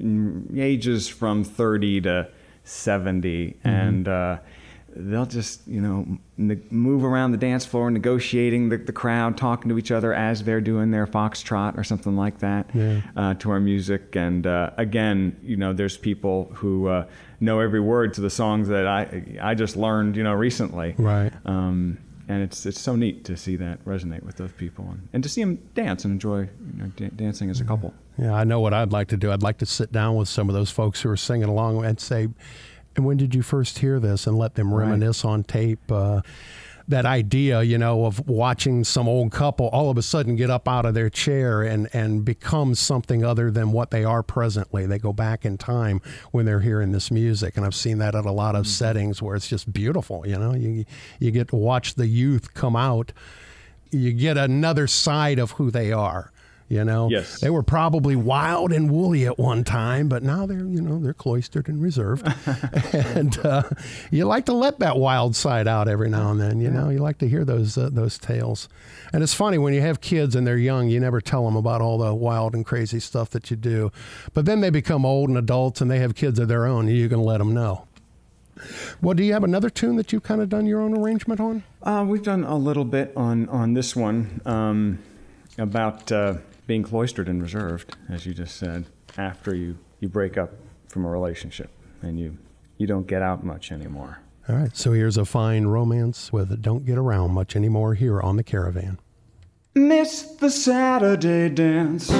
ages from thirty to seventy, mm-hmm. and uh, they'll just, you know, ne- move around the dance floor, negotiating the, the crowd, talking to each other as they're doing their foxtrot or something like that
Yeah.
uh, to our music. And uh, again, you know, there's people who uh, know every word to the songs that I I just learned, you know, recently.
Right.
Um, and it's it's so neat to see that resonate with those people, and, and to see them dance and enjoy, you know, da- dancing as a couple.
Yeah, I know what I'd like to do. I'd like to sit down with some of those folks who are singing along and say, and when did you first hear this? And let them reminisce right. on tape. Uh, that idea, you know, of watching some old couple all of a sudden get up out of their chair and, and become something other than what they are presently. They go back in time when they're hearing this music. And I've seen that at a lot of mm-hmm. settings where it's just beautiful, you know. You, you get to watch the youth come out. You get another side of who they are. You know,
yes.
They were probably wild and woolly at one time, but now they're, you know, they're cloistered and reserved. And uh, you like to let that wild side out every now and then. You yeah. know, you like to hear those uh, those tales. And it's funny when you have kids and they're young, you never tell them about all the wild and crazy stuff that you do. But then they become old and adults and they have kids of their own, and you can let them know. Well, do you have another tune that you've kind of done your own arrangement on?
Uh, we've done a little bit on on this one um, about. Uh, being cloistered and reserved, as you just said, after you, you break up from a relationship and you, you don't get out much anymore.
All right, so here's a fine romance with a Don't Get Around Much Anymore here on the Caravan.
Missed the Saturday dance.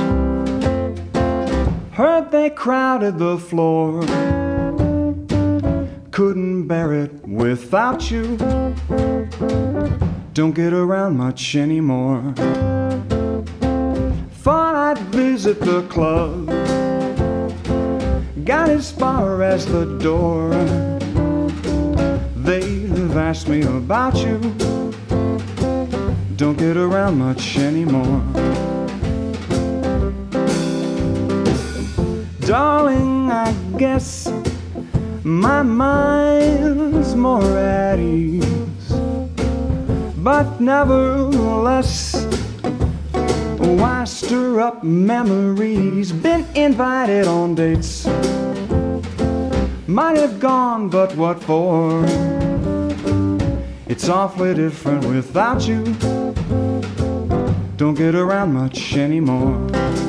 Heard they crowded the floor. couldn't bear it without you. Don't get around much anymore. Thought I'd visit the club, got as far as the door. They've asked me about you. Don't get around much anymore. Darling, I guess my mind's more at ease, but nevertheless, why stir up memories? Been invited on dates, might have gone, but what for? It's awfully different without you. Don't get around much anymore.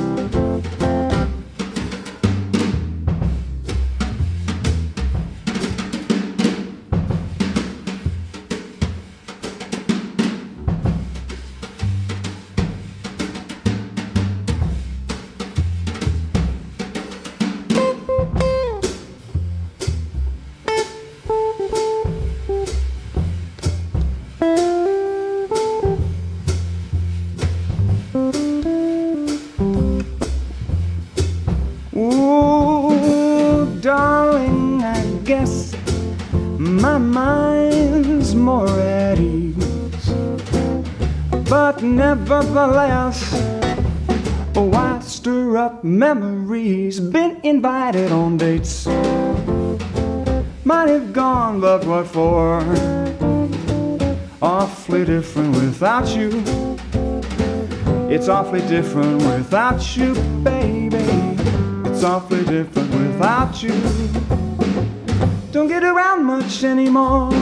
Nevertheless, why stir up memories? Been invited on dates, might have gone, but what for? Awfully different without you. It's awfully different without you, baby. It's awfully different without you. Don't get around much anymore.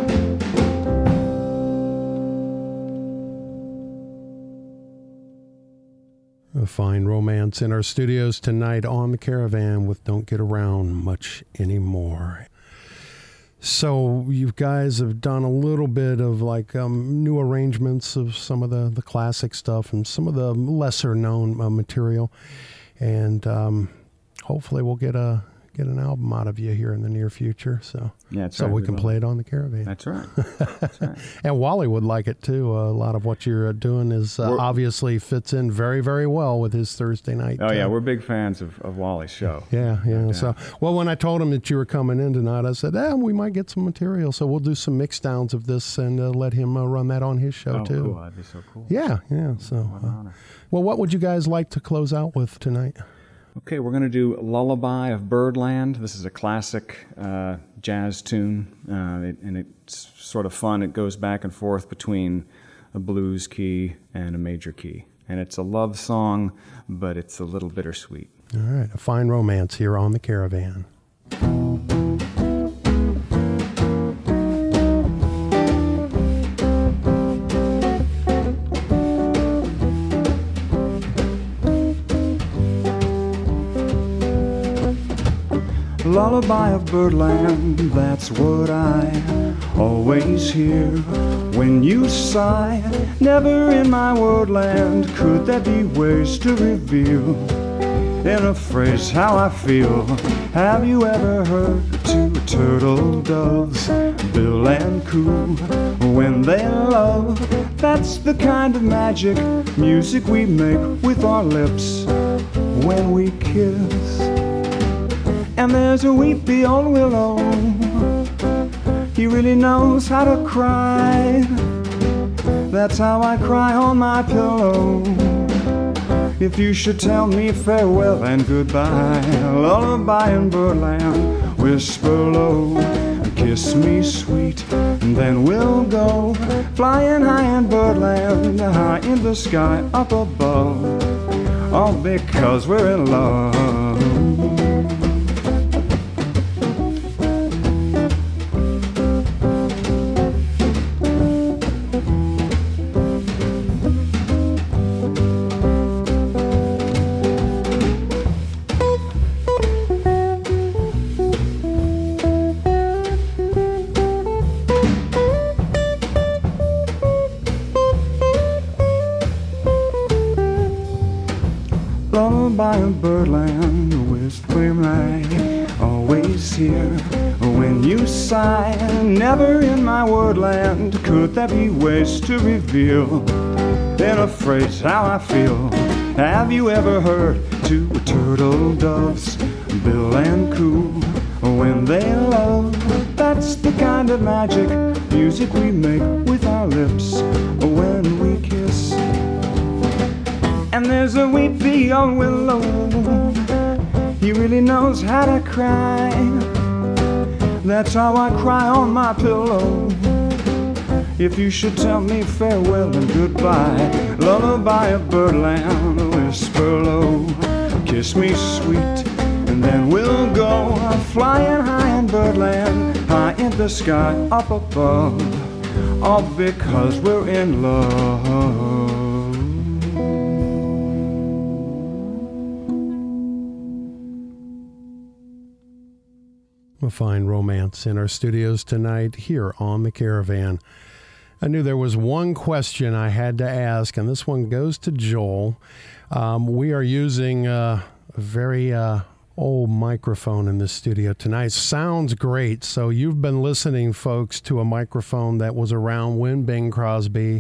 A fine romance in our studios tonight on the Caravan with Don't Get Around Much Anymore. So you guys have done a little bit of like um, new arrangements of some of the, the classic stuff and some of the lesser known uh, material. And um, hopefully we'll get a get an album out of you here in the near future. So
yeah, that's
so
right.
we,
we
can
will.
play it on the Caravan.
That's right. That's right.
And Wally would like it too. Uh, a lot of what you're doing is uh, obviously fits in very, very well with his Thursday night.
Oh, yeah,
uh,
we're big fans of, of Wally's show.
Yeah, yeah.
Yeah.
So, well, when I told him that you were coming in tonight, I said, eh, we might get some material. So we'll do some mix downs of this and uh, let him uh, run that on his show
Oh,
too.
cool. That'd be so cool.
Yeah, yeah. So,
What an
uh,
honor.
well, what would you guys like to close out with tonight?
Okay, we're going to do Lullaby of Birdland. This is a classic uh, jazz tune, uh, it, and it's sort of fun. It goes back and forth between a blues key and a major key. And it's a love song, but it's a little bittersweet.
All right, a fine romance here on the Caravan.
Lullaby of Birdland, that's what I always hear when you sigh. Never in my wordland could there be ways to reveal in a phrase how I feel. Have you ever heard two turtle doves bill and coo when they love? That's the kind of magic music we make with our lips when we kiss. And there's a weepy old willow, he really knows how to cry. That's how I cry on my pillow. If you should tell me farewell and goodbye, lullaby in Birdland, whisper low, kiss me sweet, and then we'll go flying high in Birdland, high in the sky up above, all because we're in love. Lullaby in Birdland, whispering right, always here when you sigh. Never in my wordland could there be ways to reveal in a phrase how I feel. Have you ever heard two turtle doves, bill and coo, when they love? That's the kind of magic music we make with our lips when we kiss. And there's a weepy old willow, he really knows how to cry. That's how I cry on my pillow. If you should tell me farewell and goodbye, lullaby of birdland, whisper low, kiss me sweet, and then we'll go flying high in birdland, high in the sky up above, all because we're in love.
A fine romance in our studios tonight here on The Caravan. I knew there was one question I had to ask, and this one goes to Joel. Um, we are using uh, a very uh, old microphone in the studio tonight. Sounds great. So you've been listening, folks, to a microphone that was around when Bing Crosby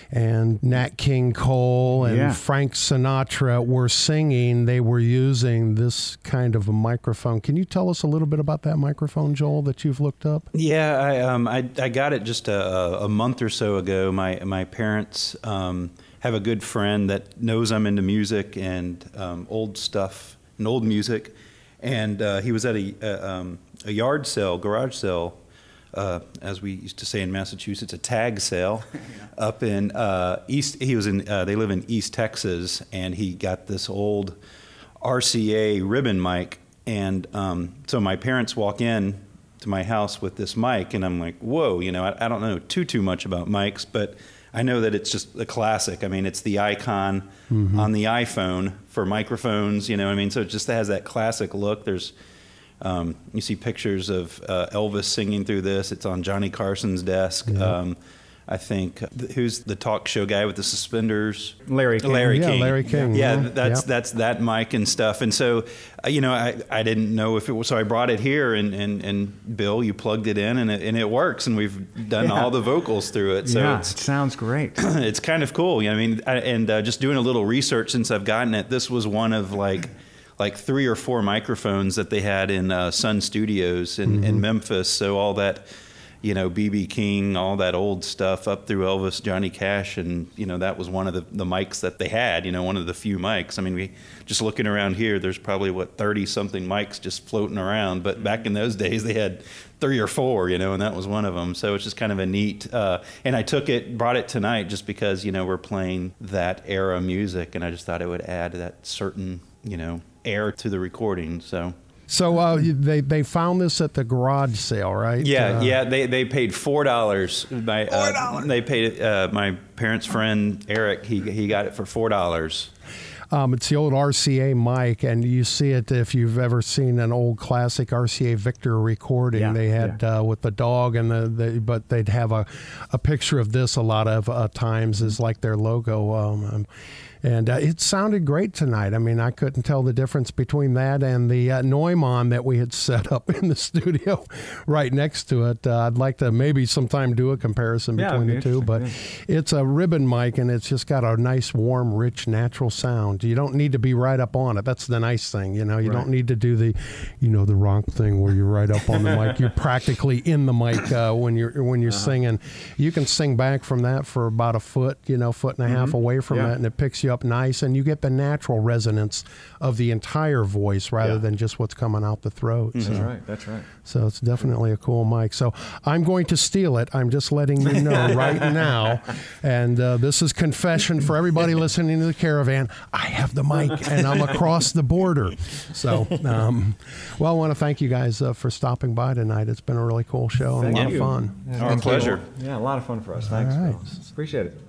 and Nat King Cole and
Yeah.
Frank Sinatra were singing. They were using this kind of a microphone. Can you tell us a little bit about that microphone, Joel, that you've looked up?
Yeah, I um I, I got it just a, a month or so ago. My my parents um, have a good friend that knows I'm into music and um, old stuff and old music, and uh, he was at a a, um, a yard sale, garage sale, uh, as we used to say in Massachusetts, a tag sale, up in uh, East. He was in. Uh, they live in East Texas, and he got this old R C A ribbon mic, and um, so my parents walk in to my house with this mic, and I'm like, whoa, you know, I, I don't know too too much about mics, but I know that it's just a classic. I mean, it's the icon mm-hmm. on the iPhone for microphones, you know what I mean? So it just has that classic look. There's, um, you see pictures of uh, Elvis singing through this. It's on Johnny Carson's desk.
Yeah.
Um, I think, who's the talk show guy with the suspenders?
Larry King.
Larry
Yeah,
King.
Larry King.
Yeah,
Yeah.
that's
Yep.
that's that mic and stuff. And so, uh, you know, I, I didn't know if it was, so I brought it here, and, and, and Bill, you plugged it in, and it, and it works, and we've done
Yeah.
all the vocals through it. So
yeah,
it's,
it sounds great.
it's kind of cool. You know, I mean, I, and uh, just doing a little research since I've gotten it, this was one of like like three or four microphones that they had in uh, Sun Studios in, mm-hmm. in Memphis. So all that, you know, B B King, all that old stuff up through Elvis, Johnny Cash, and, you know, that was one of the, the mics that they had, you know, one of the few mics. I mean, we just looking around here, there's probably, what, thirty-something mics just floating around. But back in those days, they had three or four, you know, and that was one of them. So it's just kind of a neat, uh, and I took it, brought it tonight just because, you know, we're playing that era music, and I just thought it would add that certain, you know, air to the recording, so...
So uh, they they found this at the garage sale, right?
Yeah,
uh,
yeah. They they paid four dollars. My uh, they paid uh, my parents' friend Eric. He he got it for four dollars.
Um, it's the old R C A mic, and you see it if you've ever seen an old classic R C A Victor recording.
Yeah,
they had
yeah.
uh, with the dog, and the, the but they'd have a, a picture of this a lot of uh, times as like their logo. Um, um, And uh, it sounded great tonight. I mean, I couldn't tell the difference between that and the uh, Neumann that we had set up in the studio right next to it. Uh, I'd like to maybe sometime do a comparison
Yeah,
between the
it'd be
two, but
interesting,
it's a ribbon mic, and it's just got a nice, warm, rich, natural sound. You don't need to be right up on it. That's the nice thing, you know. You
Right.
don't need to do the, you know, the rock thing where you're right up on the mic. You're practically in the mic uh, when you're when you're
Uh-huh.
singing. You can sing back from that for about a foot, you know, foot and a half
Mhm.
away from
Yeah.
that, and it picks you up nice, and you get the natural resonance of the entire voice rather
Yeah.
than just what's coming out the throat.
That's
So,
right. That's right.
so it's definitely a cool mic. So I'm going to steal it. I'm just letting you know right now. And uh, this is confession for everybody listening to the Caravan. I have the mic, and I'm across the border. So, um, well, I want to thank you guys uh, for stopping by tonight. It's been a really cool show and
Thank
a lot
you.
of fun.
Our
Thank you.
pleasure.
Yeah, a lot of fun for us. Thanks,
All right.
Bill. Appreciate it.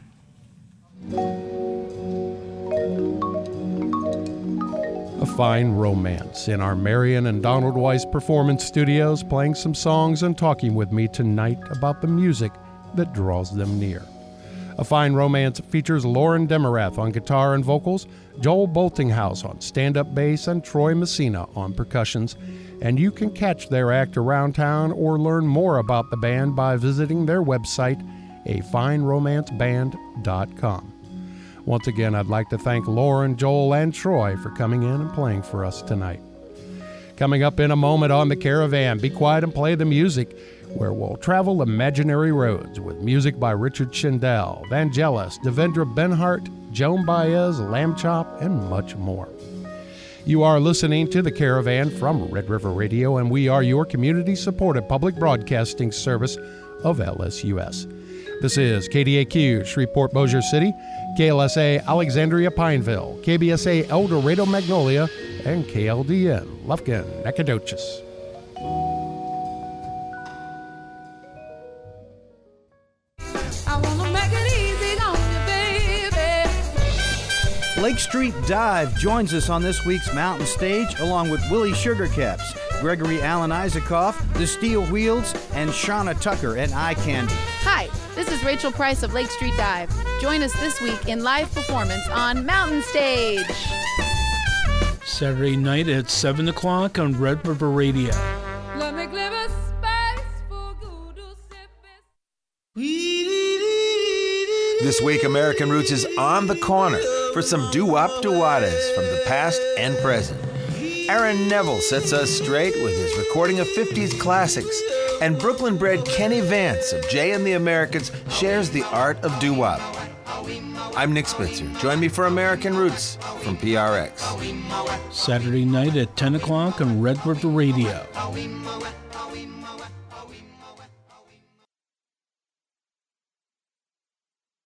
A fine romance in our Marion and Donald Weiss Performance Studios, playing some songs and talking with me tonight about the music that draws them near. A Fine Romance features Lauren Demarath on guitar and vocals, Joel Boltinghouse on stand-up bass, and Troy Messina on percussions. And you can catch their act around town or learn more about the band by visiting their website, a fine romance band dot com. Once again, I'd like to thank Lauren, Joel, and Troy for coming in and playing for us tonight. Coming up in a moment on The Caravan, Be Quiet and Play the Music, where we'll travel imaginary roads with music by Richard Schindel, Vangelis, Devendra Benhart, Joan Baez, Lamb Chop, and much more. You are listening to The Caravan from Red River Radio, and we are your community-supported public broadcasting service of L S U S. This is K D A Q, Shreveport Bossier City, K L S A Alexandria Pineville, K B S A El Dorado Magnolia, and K L D N Lufkin Nacogdoches.
Lake Street Dive joins us on this week's mountain stage, along with Willie Sugarcaps, Gregory Allen Isaacoff, The Steel Wheels, and Shauna Tucker at Eye Candy.
Hi, this is Rachel Price of Lake Street Dive. Join us this week in live performance on Mountain Stage.
Saturday night at seven o'clock on Red River Radio.
This week, American Roots is on the corner for some doo-wop doo-wadas from the past and present. Aaron Neville sets us straight with his recording of fifties classics, and Brooklyn-bred Kenny Vance of Jay and the Americans shares the art of doo-wop. I'm Nick Spitzer. Join me for American Roots from P R X.
Saturday night at ten o'clock on Red River Radio.